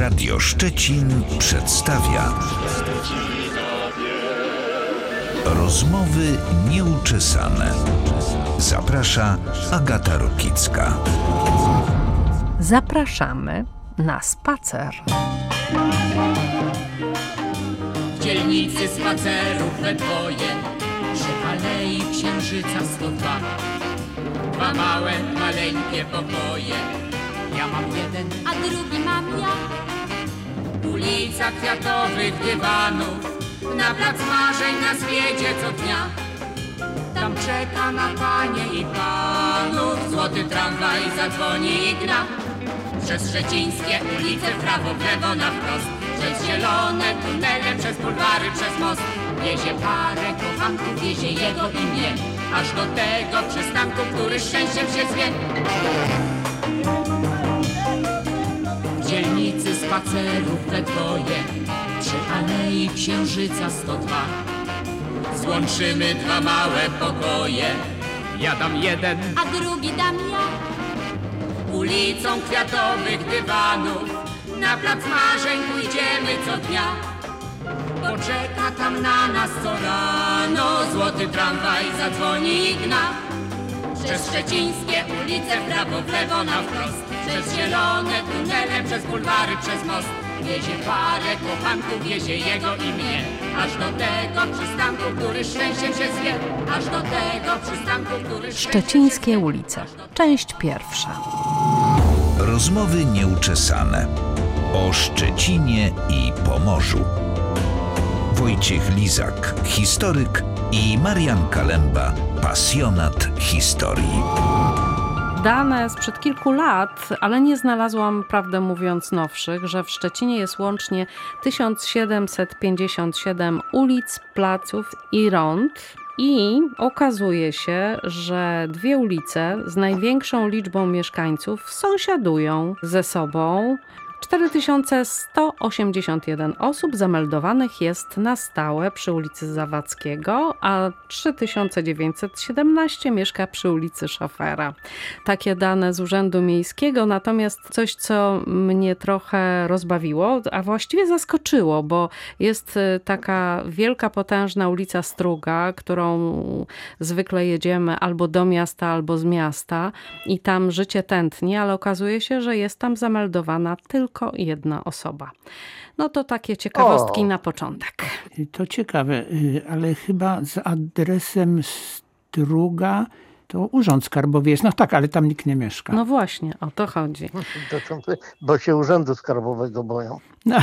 Radio Szczecin przedstawia Rozmowy nieuczesane. Zaprasza Agata Rokicka. Zapraszamy na spacer. W dzielnicy spacerów we dwoje, przy Alei Księżyca 102. Dwa małe, maleńkie pokoje. Ja mam jeden, a drugi mam ja. Ulica kwiatowych dywanów, na plac marzeń nas wiedzie co dnia. Tam czeka na panie i panów, złoty tramwaj zadzwoni i gra. Przez szczecińskie ulice, w prawo, w lewo, na wprost. Przez zielone tunele, przez bulwary, przez most. Wiezie parę kochanków, wiezie jego i mnie, aż do tego przystanku, który szczęściem się zwie. W dzielnicy spacerów we dwoje, przy Alei Księżyca 102. Złączymy dwa małe pokoje. Ja dam jeden, a drugi dam ja. Ulicą kwiatowych dywanów, na plac marzeń pójdziemy co dnia. Bo czeka tam na nas co rano, złoty tramwaj zadzwoni i gna. Przez szczecińskie ulice, w prawo, w lewo, na wprost. Przez zielone tunele, przez bulwary, przez most. Wiezie parę kochanków, wiezie jego i mnie, aż do tego przystanku, który szczęściem się zwie. Aż do tego przystanku, który Szczecińskie ulice. Część pierwsza. Rozmowy nieuczesane o Szczecinie i Pomorzu. Wojciech Lizak, historyk, i Marian Kalemba, pasjonat historii. Dane sprzed kilku lat, ale nie znalazłam, prawdę mówiąc, nowszych, że w Szczecinie jest łącznie 1757 ulic, placów i rond. I okazuje się, że dwie ulice z największą liczbą mieszkańców sąsiadują ze sobą. 4181 osób zameldowanych jest na stałe przy ulicy Zawadzkiego, a 3917 mieszka przy ulicy Szofera. Takie dane z Urzędu Miejskiego, natomiast coś, co mnie trochę rozbawiło, a właściwie zaskoczyło, bo jest taka wielka, potężna ulica Struga, którą zwykle jedziemy albo do miasta, albo z miasta i tam życie tętni, ale okazuje się, że jest tam zameldowana tylko jedna osoba. No to takie ciekawostki na początek. To ciekawe, ale chyba z adresem Struga to Urząd Skarbowy jest. No tak, ale tam nikt nie mieszka. No właśnie, o to chodzi. Bo się Urzędu Skarbowego boją. No.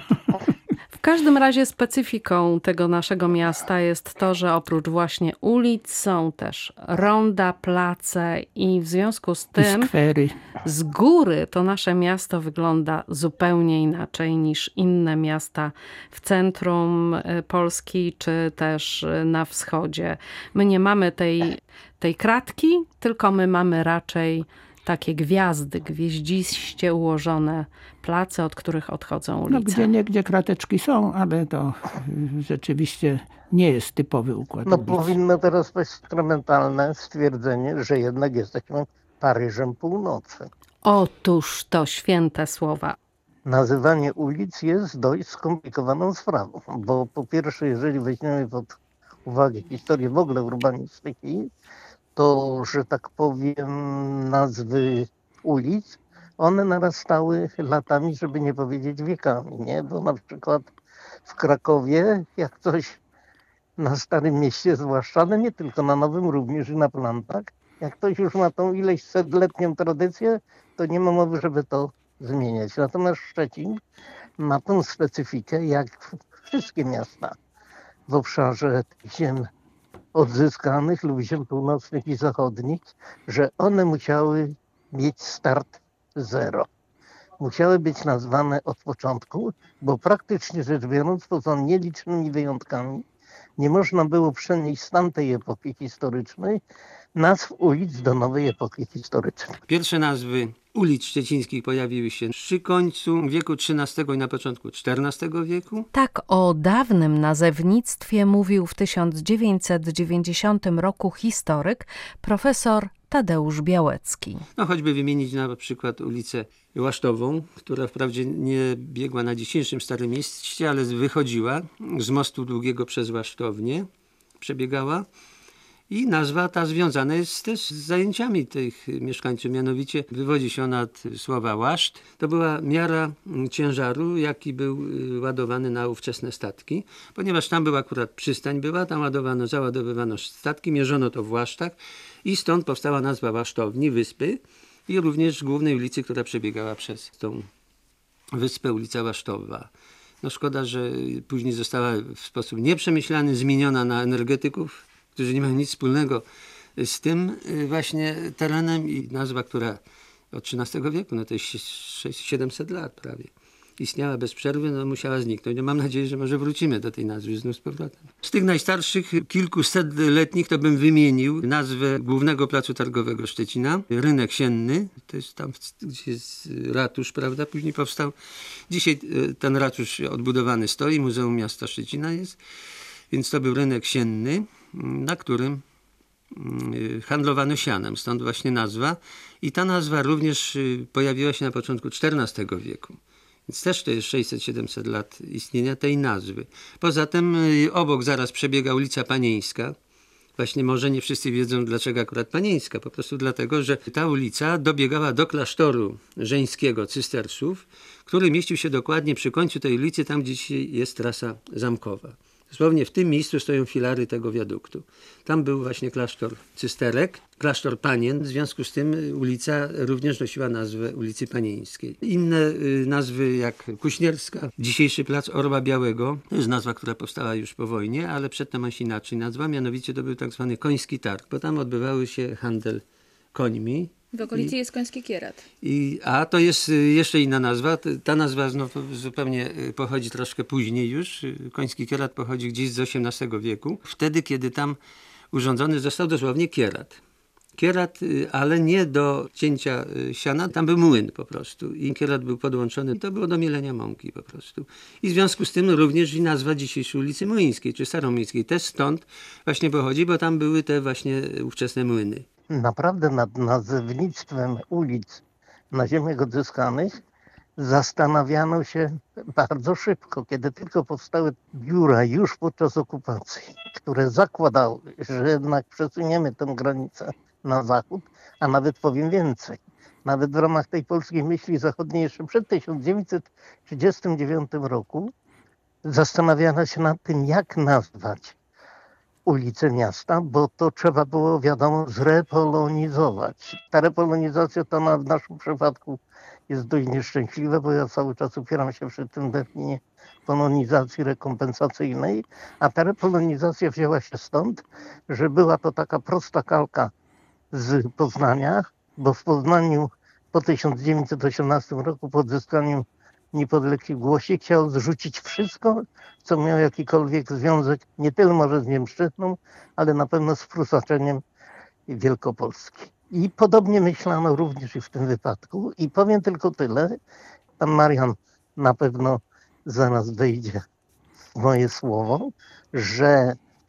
W każdym razie specyfiką tego naszego miasta jest to, że oprócz właśnie ulic są też ronda, place i w związku z tym skwery. Z góry to nasze miasto wygląda zupełnie inaczej niż inne miasta w centrum Polski czy też na wschodzie. My nie mamy tej kratki, tylko my mamy raczej takie gwiazdy, gwieździście ułożone place, od których odchodzą ulice. No gdzieniegdzie krateczki są, ale to rzeczywiście nie jest typowy układ ulic. Powinno teraz być sakramentalne stwierdzenie, że jednak jesteśmy Paryżem Północy. Otóż to święte słowa. Nazywanie ulic jest dość skomplikowaną sprawą, bo po pierwsze, jeżeli weźmiemy pod uwagę historię w ogóle urbanistyki, to, że tak powiem, nazwy ulic, one narastały latami, żeby nie powiedzieć wiekami, nie? Bo na przykład w Krakowie, jak coś na Starym Mieście zwłaszcza, ale nie tylko na Nowym, również i na Plantach, jak ktoś już ma tą ileś setletnią tradycję, to nie ma mowy, żeby to zmieniać. Natomiast Szczecin ma tą specyfikę, jak wszystkie miasta w obszarze tych ziem odzyskanych lub ziem północnych i zachodnich, że one musiały mieć start zero. Musiały być nazwane od początku, bo praktycznie rzecz biorąc, poza nielicznymi wyjątkami, nie można było przenieść z tamtej epoki historycznej nazw ulic do nowej epoki historycznej. Pierwsze nazwy ulic szczecińskich pojawiły się przy końcu wieku XIII i na początku XIV wieku. Tak o dawnym nazewnictwie mówił w 1990 roku historyk profesor Tadeusz Białecki. No choćby wymienić na przykład ulicę Łasztową, która wprawdzie nie biegła na dzisiejszym Starym Mieście, ale wychodziła z mostu długiego przez Łasztownię, przebiegała. I nazwa ta związana jest też z zajęciami tych mieszkańców, mianowicie wywodzi się ona od słowa łaszt. To była miara ciężaru, jaki był ładowany na ówczesne statki, ponieważ tam była akurat przystań, tam załadowywano statki, mierzono to w łasztach i stąd powstała nazwa Łasztowni, wyspy i również głównej ulicy, która przebiegała przez tą wyspę, ulica Łasztowa. No szkoda, że później została w sposób nieprzemyślany zmieniona na energetyków, którzy nie mają nic wspólnego z tym właśnie terenem i nazwa, która od XIII wieku, no to jest 700 lat prawie, istniała bez przerwy, no musiała zniknąć. No mam nadzieję, że może wrócimy do tej nazwy znów z powrotem. Z tych najstarszych, kilkusetletnich, to bym wymienił nazwę głównego placu targowego Szczecina, Rynek Sienny. To jest tam, gdzie jest ratusz, prawda? Później powstał. Dzisiaj ten ratusz odbudowany stoi, Muzeum Miasta Szczecina jest. Więc to był Rynek Sienny, na którym handlowano sianem, stąd właśnie nazwa. I ta nazwa również pojawiła się na początku XIV wieku. Więc też to jest 600-700 lat istnienia tej nazwy. Poza tym obok zaraz przebiega ulica Panieńska. Właśnie może nie wszyscy wiedzą, dlaczego akurat Panieńska. Po prostu dlatego, że ta ulica dobiegała do klasztoru żeńskiego cystersów, który mieścił się dokładnie przy końcu tej ulicy, tam gdzie dzisiaj jest trasa zamkowa. Dosłownie w tym miejscu stoją filary tego wiaduktu. Tam był właśnie klasztor cysterek, klasztor panien. W związku z tym ulica również nosiła nazwę ulicy Panieńskiej. Inne nazwy jak Kuśnierska, dzisiejszy plac Orła Białego. To jest nazwa, która powstała już po wojnie, ale przedtem ma się inaczej nazwa. Mianowicie to był tak zwany koński targ, bo tam odbywały się handel końmi. W okolicy jest Koński Kierat. A to jest jeszcze inna nazwa. Ta nazwa zupełnie pochodzi troszkę później już. Koński Kierat pochodzi gdzieś z XVIII wieku. Wtedy, kiedy tam urządzony został dosłownie kierat. Kierat, ale nie do cięcia siana. Tam był młyn po prostu. I kierat był podłączony. To było do mielenia mąki po prostu. I w związku z tym również i nazwa dzisiejszej ulicy Młyńskiej, czy Staromiejskiej. Też stąd właśnie pochodzi, bo tam były te właśnie ówczesne młyny. Naprawdę nad nazewnictwem ulic na ziemiach odzyskanych zastanawiano się bardzo szybko, kiedy tylko powstały biura już podczas okupacji, które zakładały, że jednak przesuniemy tę granicę na zachód, a nawet powiem więcej. Nawet w ramach tej polskiej myśli zachodniej jeszcze przed 1939 roku zastanawiano się nad tym, jak nazwać ulice miasta, bo to trzeba było, wiadomo, zrepolonizować. Ta repolonizacja to w naszym przypadku jest dość nieszczęśliwa, bo ja cały czas upieram się przy tym terminie polonizacji rekompensacyjnej, a ta repolonizacja wzięła się stąd, że była to taka prosta kalka z Poznania, bo w Poznaniu po 1918 roku, po odzyskaniu niepodległych Włosi, chciał zrzucić wszystko, co miało jakikolwiek związek, nie tyle może z Niemszczyzną, ale na pewno z prusaczeniem Wielkopolski. I podobnie myślano również i w tym wypadku. I powiem tylko tyle, pan Marian na pewno zaraz wejdzie w moje słowo, że w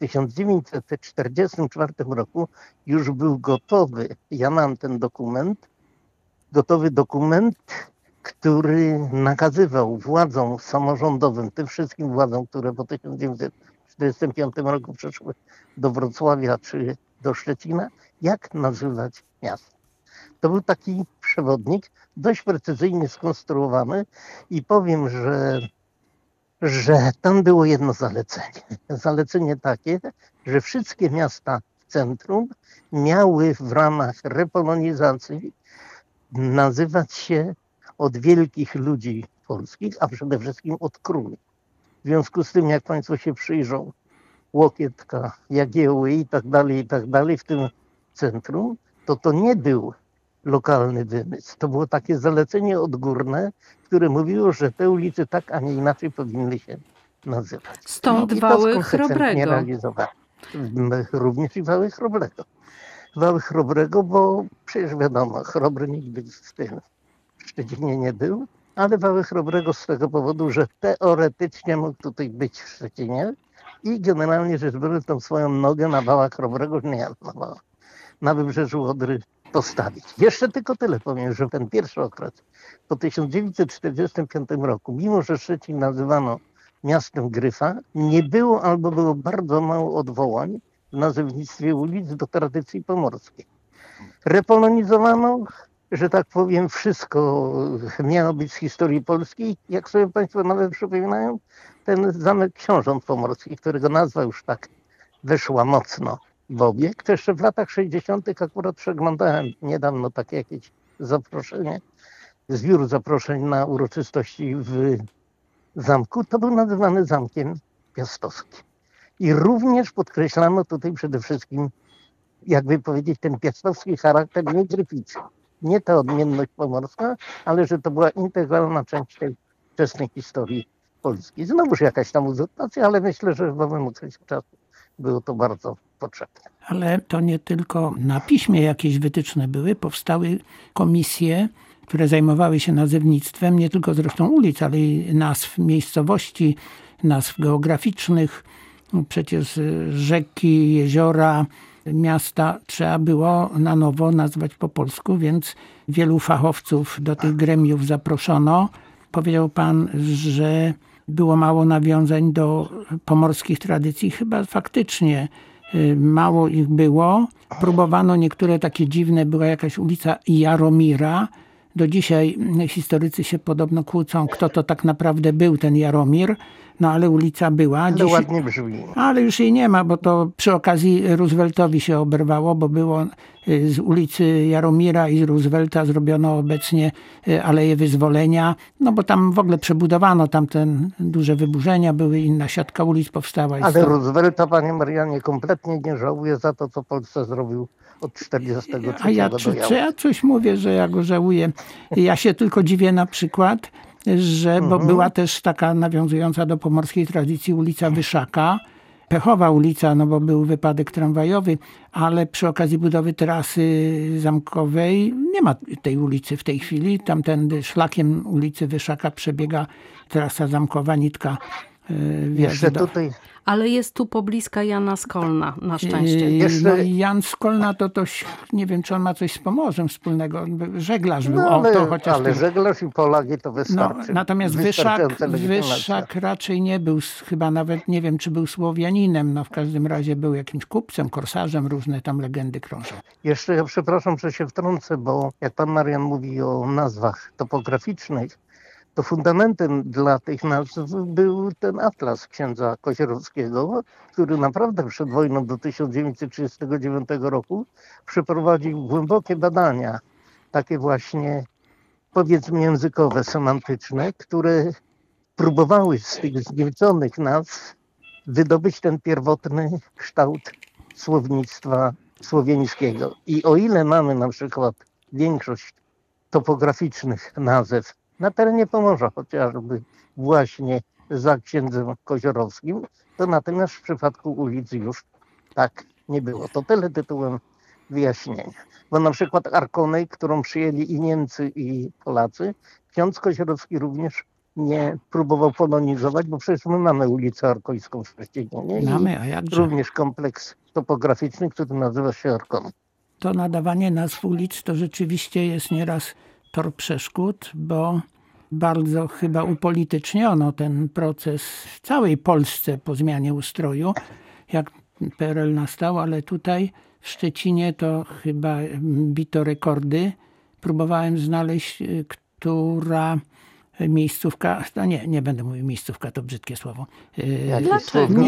1944 roku już był gotowy, ja mam ten dokument, gotowy dokument, który nakazywał władzom samorządowym, tym wszystkim władzom, które po 1945 roku przyszły do Wrocławia czy do Szczecina, jak nazywać miasto. To był taki przewodnik, dość precyzyjnie skonstruowany i powiem, że tam było jedno zalecenie. Zalecenie takie, że wszystkie miasta w centrum miały w ramach repolonizacji nazywać się od wielkich ludzi polskich, a przede wszystkim od króli. W związku z tym, jak państwo się przyjrzą, Łokietka, Jagiełły i tak dalej w tym centrum, to nie był lokalny wymysł. To było takie zalecenie odgórne, które mówiło, że te ulice tak, a nie inaczej powinny się nazywać. Stąd Wały Chrobrego. Również i Wały Chrobrego. Wały Chrobrego, bo przecież wiadomo, Chrobry nigdy w tym Szczecinie nie był, ale Wały Chrobrego z tego powodu, że teoretycznie mógł tutaj być w Szczecinie i generalnie rzecz biorąc tą swoją nogę na Wałach Chrobrego nie jadł. Na Wybrzeżu Odry postawić. Jeszcze tylko tyle powiem, że ten pierwszy okres po 1945 roku, mimo że Szczecin nazywano miastem Gryfa, nie było albo było bardzo mało odwołań w nazewnictwie ulic do tradycji pomorskiej. Repolonizowano, że tak powiem, wszystko miało być z historii polskiej. Jak sobie Państwo nawet przypominają, ten zamek Książąt Pomorskich, którego nazwa już tak weszła mocno w obieg, to jeszcze w latach 60. akurat przeglądałem niedawno takie jakieś zaproszenie, zbiór zaproszeń na uroczystości w zamku, to był nazywany Zamkiem Piastowskim. I również podkreślano tutaj przede wszystkim, jakby powiedzieć, ten piastowski charakter nie gryficy. Nie ta odmienność pomorska, ale że to była integralna część tej wczesnej historii Polski. Znowuż jakaś tam uzurpacja, ale myślę, że w nowym okresie czasu było to bardzo potrzebne. Ale to nie tylko na piśmie jakieś wytyczne były, powstały komisje, które zajmowały się nazewnictwem, nie tylko zresztą ulic, ale i nazw miejscowości, nazw geograficznych. Przecież rzeki, jeziora, miasta trzeba było na nowo nazwać po polsku, więc wielu fachowców do tych gremiów zaproszono. Powiedział pan, że było mało nawiązań do pomorskich tradycji. Chyba faktycznie mało ich było. Próbowano niektóre takie dziwne, była jakaś ulica Jaromira. Do dzisiaj historycy się podobno kłócą, kto to tak naprawdę był ten Jaromir. No ale ulica była. Ale ładnie brzmi. Ale już jej nie ma, bo to przy okazji Rooseveltowi się oberwało, bo było z ulicy Jaromira i z Roosevelta zrobiono obecnie Aleję Wyzwolenia, no bo tam w ogóle przebudowano, tamten duże wyburzenia były, inna siatka ulic powstała. Ale Roosevelta, panie Marianie, kompletnie nie żałuje za to, co Polsce zrobił od 1943 A ja, ja coś mówię, że ja go żałuję. Ja się tylko dziwię na przykład, że bo była też taka nawiązująca do pomorskiej tradycji ulica Wyszaka, pechowa ulica, no bo był wypadek tramwajowy, ale przy okazji budowy trasy zamkowej nie ma tej ulicy w tej chwili. Tamtędy szlakiem ulicy Wyszaka przebiega trasa zamkowa, nitka jeszcze tutaj. Ale jest tu pobliska Jana Skolna, na szczęście. No i Jan Skolna to nie wiem, czy on ma coś z Pomorzem wspólnego. Żeglarz był. No, ale żeglarz i Polak to wystarczy. No, natomiast Wyszak raczej nie był, chyba nawet nie wiem, czy był Słowianinem. No w każdym razie był jakimś kupcem, korsarzem, różne tam legendy krążą. Jeszcze ja przepraszam, że się wtrącę, bo jak pan Marian mówi o nazwach topograficznych, to fundamentem dla tych nazw był ten atlas księdza Koziorowskiego, który naprawdę przed wojną do 1939 roku przeprowadził głębokie badania, takie właśnie powiedzmy językowe, semantyczne, które próbowały z tych zniekształconych nazw wydobyć ten pierwotny kształt słownictwa słowiańskiego. I o ile mamy na przykład większość topograficznych nazw na terenie Pomorza, chociażby właśnie za księdzem Koziorowskim, to natomiast w przypadku ulic już tak nie było. To tyle tytułem wyjaśnienia. Bo na przykład Arkonej, którą przyjęli i Niemcy, i Polacy, ksiądz Koziorowski również nie próbował polonizować, bo przecież my mamy ulicę Arkońską w Szczecinie. Mamy, a jakże? Również kompleks topograficzny, który nazywa się Arkoną. To nadawanie nazw ulic to rzeczywiście jest nieraz tor przeszkód, bo bardzo chyba upolityczniono ten proces w całej Polsce po zmianie ustroju, jak PRL nastał, ale tutaj w Szczecinie to chyba bito rekordy. Próbowałem znaleźć, która miejscówka, no nie będę mówił miejscówka, to brzydkie słowo. Dlaczego?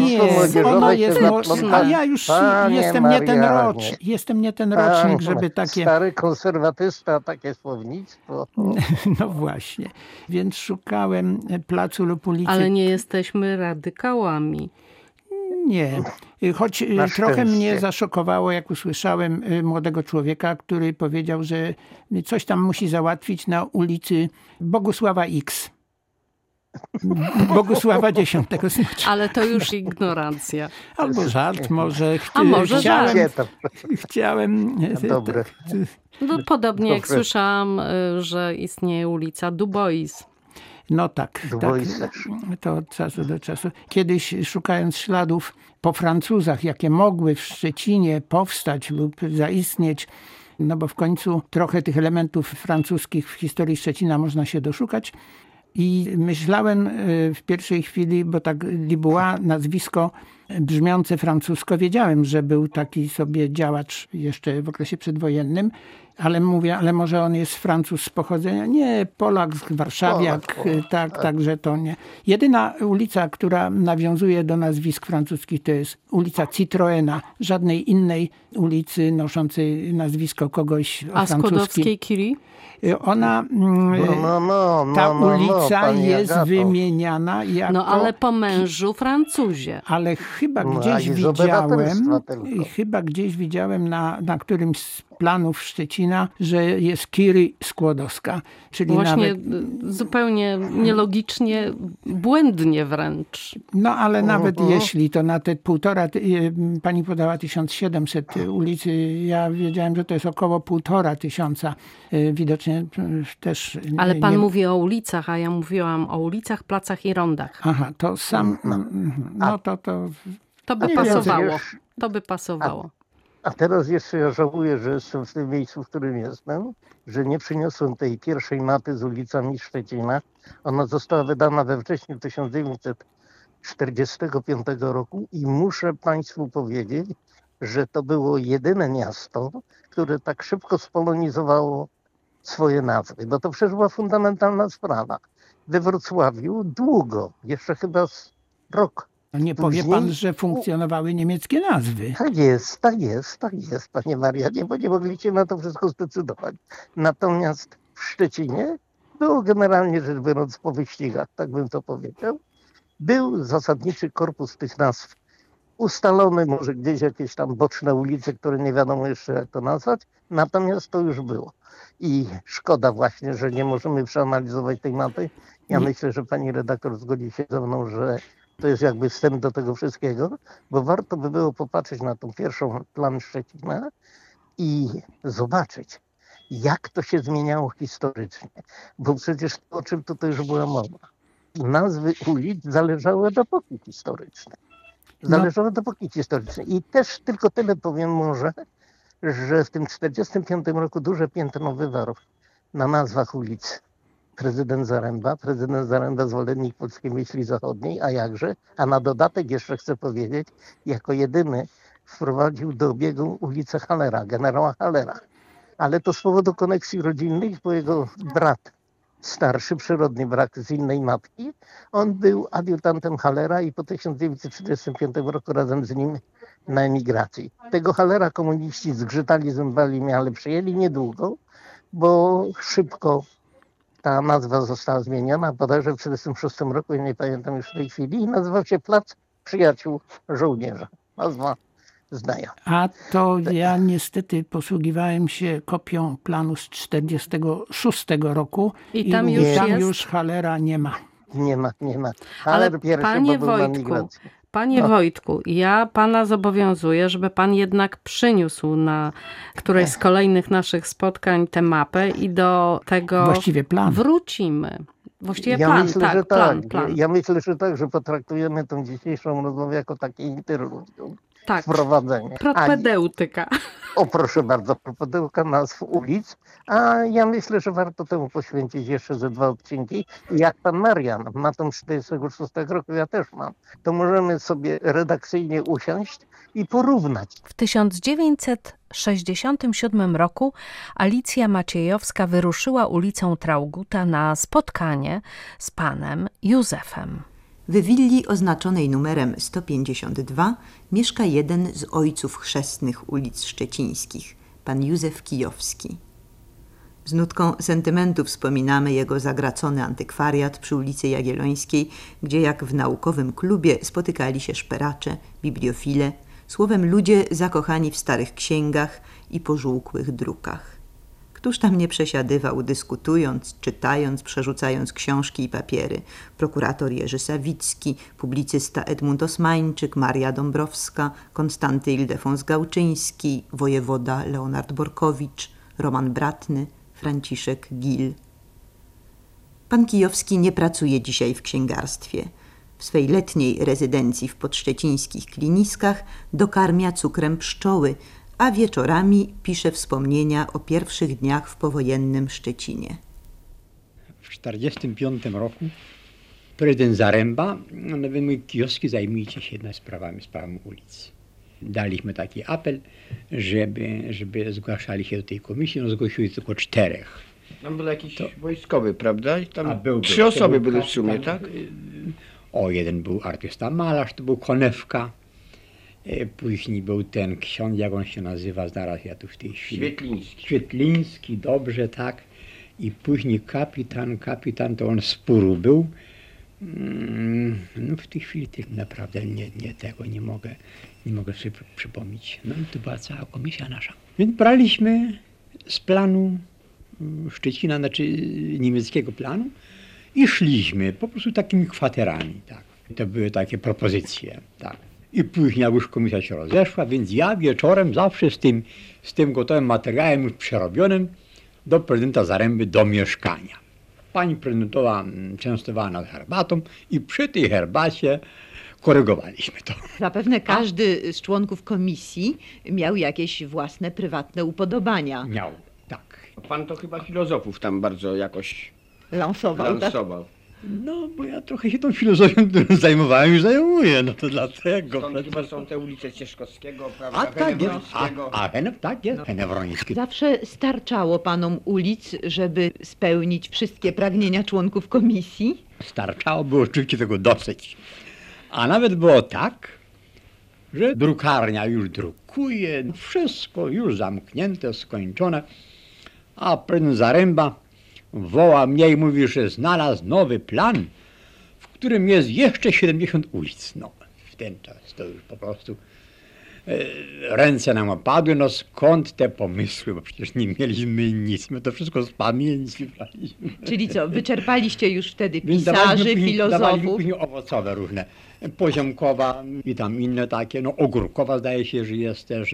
Ja już jestem nie ten rocznik, żeby takie... Stary konserwatysta, takie słownictwo. No właśnie, więc szukałem placu lub ulicy. Ale nie jesteśmy radykałami. Nie, choć trochę mnie zaszokowało, jak usłyszałem młodego człowieka, który powiedział, że coś tam musi załatwić na ulicy Bogusława X. Bogusława X. Ale to już ignorancja. Albo żart może. A może Chciałem... Dobre. No, podobnie jak słyszałam, że istnieje ulica Dubois. No tak, to od czasu do czasu. Kiedyś szukając śladów po Francuzach, jakie mogły w Szczecinie powstać lub zaistnieć, no bo w końcu trochę tych elementów francuskich w historii Szczecina można się doszukać. I myślałem w pierwszej chwili, bo tak Libuła, nazwisko brzmiące francusko, wiedziałem, że był taki sobie działacz jeszcze w okresie przedwojennym, ale mówię, ale może on jest Francuz z pochodzenia? Nie, Polak, warszawiak, także to nie. Jedyna ulica, która nawiązuje do nazwisk francuskich, to jest ulica Citroena. Żadnej innej ulicy noszącej nazwisko kogoś o francuskim. A Skłodowskiej Curie? Ona, ta ulica jest wymieniana jako... No ale po mężu Francuzie. Ale chyba gdzieś widziałem na którymś z planów Szczecina, że jest Curie Skłodowska. Czyli właśnie nawet... zupełnie nielogicznie, błędnie wręcz. No ale nawet jeśli to na te pani podała 1700 ulicy, ja wiedziałem, że to jest około 1500. Widocznie też... Ale pan mówi o ulicach, a ja mówiłam o ulicach, placach i rondach. Aha, to sam... No to... To by pasowało. To by pasowało. A teraz jeszcze ja żałuję, że jestem w tym miejscu, w którym jestem, że nie przyniosłem tej pierwszej mapy z ulicami Szczecina. Ona została wydana we wrześniu 1945 roku i muszę Państwu powiedzieć, że to było jedyne miasto, które tak szybko spolonizowało swoje nazwy, bo to przecież była fundamentalna sprawa. We Wrocławiu długo, jeszcze chyba rok. Nie powie pan, że funkcjonowały niemieckie nazwy. Tak jest, panie Marianie, bo nie mogliście na to wszystko zdecydować. Natomiast w Szczecinie było generalnie rzecz biorąc po wyścigach, tak bym to powiedział, był zasadniczy korpus tych nazw ustalony, może gdzieś jakieś tam boczne ulice, które nie wiadomo jeszcze jak to nazwać, natomiast to już było. I szkoda właśnie, że nie możemy przeanalizować tej mapy. Ja myślę, że pani redaktor zgodzi się ze mną, że to jest jakby wstęp do tego wszystkiego, bo warto by było popatrzeć na tą pierwszą plan Szczecina i zobaczyć, jak to się zmieniało historycznie. Bo przecież to, o czym tutaj już była mowa, nazwy ulic zależały od epoki historycznej. I też tylko tyle powiem może, że w tym 1945 roku duże piętno wywarł na nazwach ulic prezydent Zaręba, zwolennik polskiej myśli zachodniej, a jakże? A na dodatek jeszcze chcę powiedzieć, jako jedyny wprowadził do obiegu ulicę Hallera, generała Hallera. Ale to z powodu koneksji rodzinnych, bo jego brat starszy, przyrodni brat z innej matki, on był adiutantem Hallera i po 1945 roku razem z nim na emigracji. Tego Hallera komuniści zgrzytali zębami, ale przyjęli niedługo, bo szybko ta nazwa została zmieniona, bodajże w 1936 roku, ja nie pamiętam już w tej chwili, i nazywał się Plac Przyjaciół Żołnierza. Nazwa znajoma. A to ja niestety posługiwałem się kopią planu z 1946 roku i tam już Hallera nie ma. Nie ma. Ale Panie Wojtku, ja pana zobowiązuję, żeby pan jednak przyniósł na któreś z kolejnych naszych spotkań tę mapę i do tego właściwie plan wrócimy. Właściwie plan. Ja myślę, że tak, że potraktujemy tą dzisiejszą rozmowę jako takie interludium. Tak, wprowadzenie. Propedeutyka. O proszę bardzo, propedeutyka nazw ulic, a ja myślę, że warto temu poświęcić jeszcze ze 2 odcinki. Jak pan Marian ma tą 46 roku, ja też mam, to możemy sobie redakcyjnie usiąść i porównać. W 1967 roku Alicja Maciejowska wyruszyła ulicą Traugutta na spotkanie z panem Józefem. W willi oznaczonej numerem 152 mieszka jeden z ojców chrzestnych ulic szczecińskich, pan Józef Kijowski. Z nutką sentymentu wspominamy jego zagracony antykwariat przy ulicy Jagiellońskiej, gdzie jak w naukowym klubie spotykali się szperacze, bibliofile, słowem ludzie zakochani w starych księgach i pożółkłych drukach. Któż tam nie przesiadywał, dyskutując, czytając, przerzucając książki i papiery? Prokurator Jerzy Sawicki, publicysta Edmund Osmańczyk, Maria Dąbrowska, Konstanty Ildefons Gałczyński, wojewoda Leonard Borkowicz, Roman Bratny, Franciszek Gil. Pan Kijowski nie pracuje dzisiaj w księgarstwie. W swej letniej rezydencji w podszczecińskich kliniskach dokarmia cukrem pszczoły, a wieczorami pisze wspomnienia o pierwszych dniach w powojennym Szczecinie. W 1945 roku prezydent Zaręba mówi: Kijowski, zajmujcie się sprawami ulic. Daliśmy taki apel, żeby zgłaszali się do tej komisji. No, zgłosiły tylko 4. Tam był jakiś wojskowy, prawda? I tam był 3 osoby były w sumie, tak? Jeden był artysta malarz, to był Konewka. Później był ten ksiądz, jak on się nazywa, zaraz ja tu w tej chwili. Świetliński, dobrze, tak. I później kapitan to on z Puru był. No w tej chwili naprawdę nie mogę sobie przypomnieć. No i to była cała komisja nasza. Więc braliśmy z planu Szczecina, znaczy niemieckiego planu i szliśmy po prostu takimi kwaterami, tak. To były takie propozycje, tak. I później jak już komisja się rozeszła, więc ja wieczorem zawsze z tym gotowym materiałem już przerobionym do prezydenta Zaręby do mieszkania. Pani prezydentowa częstowała nas herbatą i przy tej herbacie korygowaliśmy to. Zapewne każdy z członków komisji miał jakieś własne, prywatne upodobania. Miał, tak. Pan to chyba filozofów tam bardzo jakoś lansował. Tak? No, bo ja trochę się tą filozofią zajmowałem i zajmuję, no to dlatego. Stąd chyba są te ulice Cieszkowskiego, prawda? A tak jest, tak jest, Henewroński. Zawsze starczało panom ulic, żeby spełnić wszystkie pragnienia członków komisji? Starczało, było oczywiście tego dosyć. A nawet było tak, że drukarnia już drukuje, wszystko już zamknięte, skończone, a prezydent Zaręba woła mnie i mówi, że znalazł nowy plan, w którym jest jeszcze 70 ulic. No, w ten czas to już po prostu ręce nam opadły, no skąd te pomysły, bo przecież nie mieliśmy nic, my to wszystko z pamięci braliśmy. Czyli co, wyczerpaliście już wtedy pisarzy, filozofów? Dawaliśmy później owocowe różne, poziomkowa i tam inne takie, no ogórkowa zdaje się, że jest też,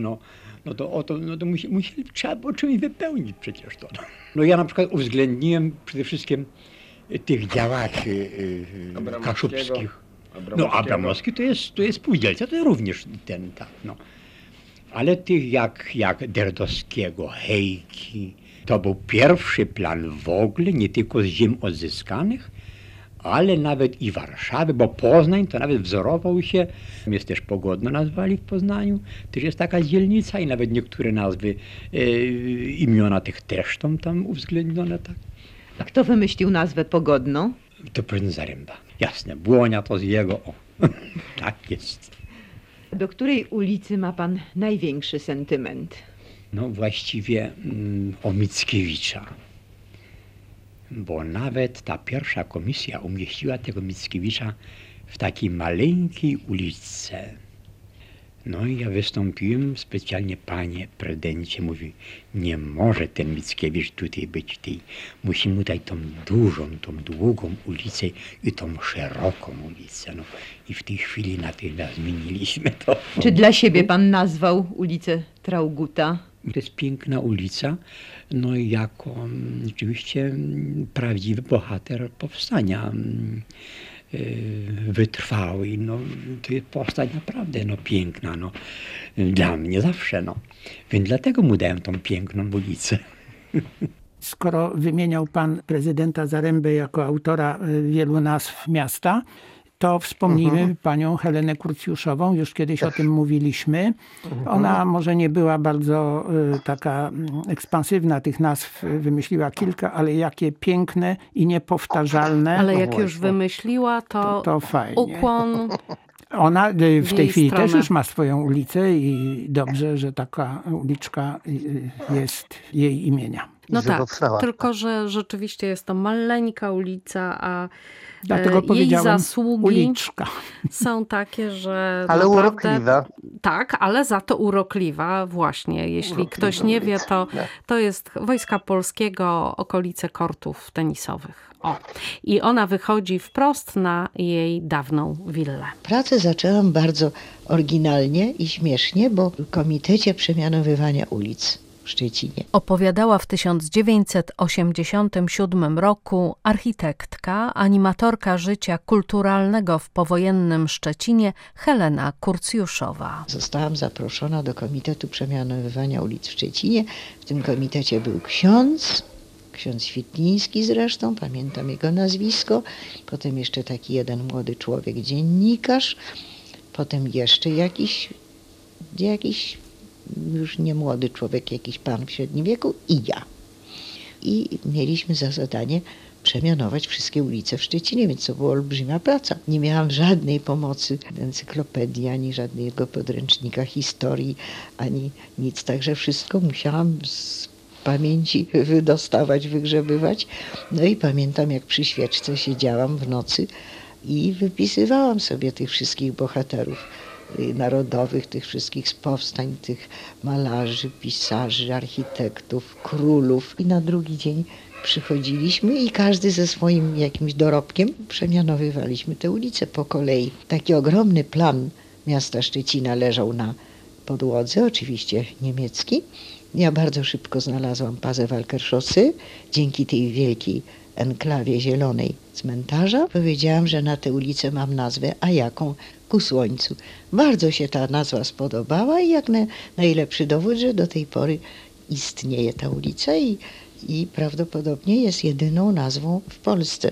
trzeba było czymś wypełnić przecież to. No ja na przykład uwzględniłem przede wszystkim tych działaczy kaszubskich. No Abramowski to jest spółdzielca, to również ten, tak, no. Ale tych jak Derdowskiego, Hejki, to był pierwszy plan w ogóle, nie tylko z ziem odzyskanych, ale nawet i Warszawy, bo Poznań to nawet wzorował się, jest też Pogodno nazwali w Poznaniu, też jest taka dzielnica i nawet niektóre nazwy, imiona tych też tam uwzględnione, tak. Kto wymyślił nazwę Pogodno? To prezydent Zaręba. Jasne, Błonia to z jego, tak jest. Do której ulicy ma pan największy sentyment? No właściwie o Mickiewicza. Bo nawet ta pierwsza komisja umieściła tego Mickiewicza w takiej maleńkiej uliczce. No i ja wystąpiłem specjalnie, panie prezydencie, mówi, nie może ten Mickiewicz tutaj być, musimy mu dać tą dużą, tą długą ulicę i tą szeroką ulicę. No i w tej chwili natychmiast zmieniliśmy to. Czy dla siebie pan nazwał ulicę Traugutta? To jest piękna ulica, no i jako rzeczywiście prawdziwy bohater powstania wytrwały. No, to jest postać naprawdę piękna, dla mnie zawsze. Więc dlatego mu dałem tą piękną ulicę. Skoro wymieniał pan prezydenta Zarębę jako autora wielu nazw miasta, to wspomnijmy panią Helenę Kurcjuszową, już kiedyś o tym mówiliśmy. Ona może nie była bardzo taka ekspansywna, tych nazw wymyśliła kilka, ale jakie piękne i niepowtarzalne. Ale jak już wymyśliła, to fajnie. Ukłon. Ona w tej chwili stronę. też już ma swoją ulicę i dobrze, że taka uliczka jest jej imienia. No tak, tylko że rzeczywiście jest to maleńka ulica, a dlatego jej zasługi uliczka. Są takie, że ale naprawdę, urokliwa. Tak, ale za to urokliwa właśnie. Jeśli ktoś nie wie, to jest Wojska Polskiego, okolice kortów tenisowych. O. I ona wychodzi wprost na jej dawną willę. Pracę zaczęłam bardzo oryginalnie i śmiesznie, bo w Komitecie Przemianowywania Ulic. w Szczecinie. Opowiadała w 1987 roku architektka, animatorka życia kulturalnego w powojennym Szczecinie Helena Kurcjuszowa. Zostałam zaproszona do Komitetu Przemianowywania Ulic w Szczecinie. W tym komitecie był ksiądz Świetliński zresztą, pamiętam jego nazwisko. Potem jeszcze taki jeden młody człowiek, dziennikarz. Potem jeszcze jakiś już nie młody człowiek, jakiś pan w średnim wieku i ja. I mieliśmy za zadanie przemianować wszystkie ulice w Szczecinie, więc to była olbrzymia praca. Nie miałam żadnej pomocy encyklopedii, ani żadnego podręcznika historii, ani nic. Także wszystko musiałam z pamięci wydostawać, wygrzebywać. No i pamiętam, jak przy świeczce siedziałam w nocy i wypisywałam sobie tych wszystkich bohaterów narodowych, tych wszystkich z powstań, tych malarzy, pisarzy, architektów, królów. I na drugi dzień przychodziliśmy i każdy ze swoim jakimś dorobkiem przemianowywaliśmy te ulice po kolei. Taki ogromny plan miasta Szczecina leżał na podłodze, oczywiście niemiecki. Ja bardzo szybko znalazłam Pasewalker-Chaussee. Dzięki tej wielkiej enklawie zielonej cmentarza powiedziałam, że na tę ulicę mam nazwę, a jaką? Ku słońcu. Bardzo się ta nazwa spodobała i jak najlepszy dowód, że do tej pory istnieje ta ulica i prawdopodobnie jest jedyną nazwą w Polsce.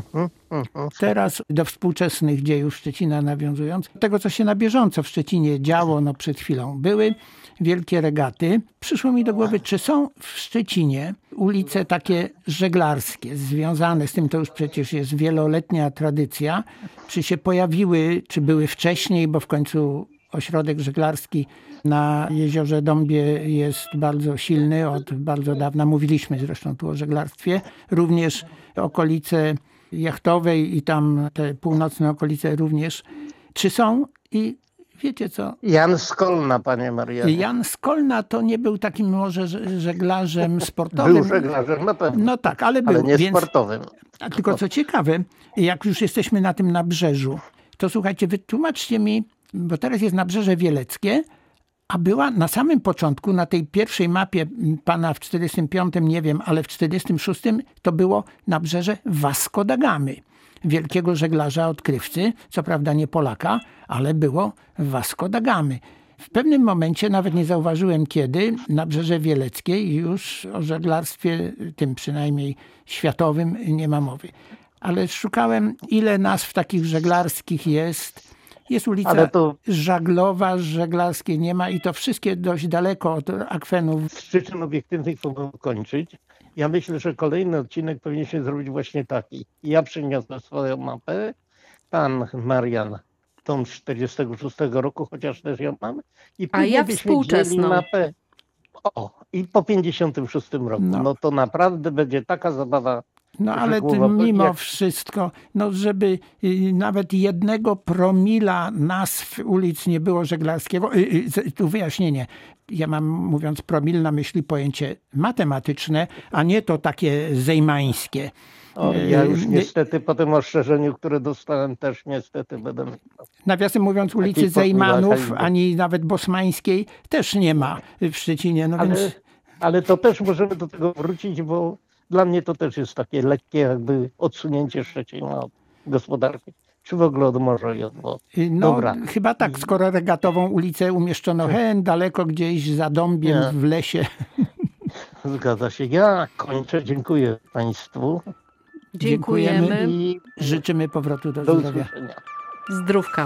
Teraz do współczesnych dziejów Szczecina nawiązując, tego co się na bieżąco w Szczecinie działo, przed chwilą były wielkie regaty. Przyszło mi do głowy, czy są w Szczecinie ulice takie żeglarskie, związane z tym, to już przecież jest wieloletnia tradycja, czy się pojawiły, czy były wcześniej, bo w końcu ośrodek żeglarski na jeziorze Dąbie jest bardzo silny, od bardzo dawna. Mówiliśmy zresztą tu o żeglarstwie. Również okolice Jachtowej i tam te północne okolice również. Czy są? I wiecie co? Jan Skolna, panie Marianie. Jan Skolna to nie był takim może żeglarzem sportowym. Był żeglarzem na pewno. No tak, ale był. Ale nie sportowym. Tylko co ciekawe, jak już jesteśmy na tym nabrzeżu, to słuchajcie, wytłumaczcie mi, bo teraz jest Nabrzeże Wieleckie, a była na samym początku, na tej pierwszej mapie pana w 45, nie wiem, ale w 46 to było Nabrzeże Vasco da Gamy, wielkiego żeglarza, odkrywcy, co prawda nie Polaka, ale było Vasco da Gamy. W pewnym momencie, nawet nie zauważyłem kiedy, Nabrzeże Wieleckie i już o żeglarstwie, tym przynajmniej światowym, nie ma mowy. Ale szukałem, ile nazw takich żeglarskich jest. Jest ulica Żaglowa, żeglarskiej nie ma i to wszystkie dość daleko od akwenów. Z przyczyn obiektywnych mogę kończyć. Ja myślę, że kolejny odcinek powinniśmy zrobić właśnie taki. Ja przyniosłem swoją mapę, pan Marian tą z 46 roku, chociaż też ją mam. I a ja współczesną mapę. I po 56 roku. No to naprawdę będzie taka zabawa. No ale mimo wszystko, żeby nawet 1 promila nazw ulic nie było żeglarskiego, tu wyjaśnienie. Ja mam, mówiąc promil, na myśli pojęcie matematyczne, a nie to takie zejmańskie. Ja już niestety po tym ostrzeżeniu, które dostałem, też niestety będę... Nawiasem mówiąc, ulicy Zejmanów, ani nawet Bosmańskiej też nie ma w Szczecinie. Ale to też możemy do tego wrócić, bo dla mnie to też jest takie lekkie jakby odsunięcie Szczecina od gospodarki. Czy w ogóle od morza i od wody. Dobra. Chyba tak, skoro Regatową ulicę umieszczono daleko gdzieś za Dąbiem w lesie. Zgadza się. Ja kończę. Dziękuję państwu. Dziękujemy i życzymy powrotu do zdrowia. Zdrówka.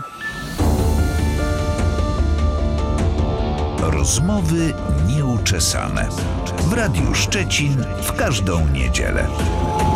Rozmowy nieuczesane. W Radiu Szczecin w każdą niedzielę.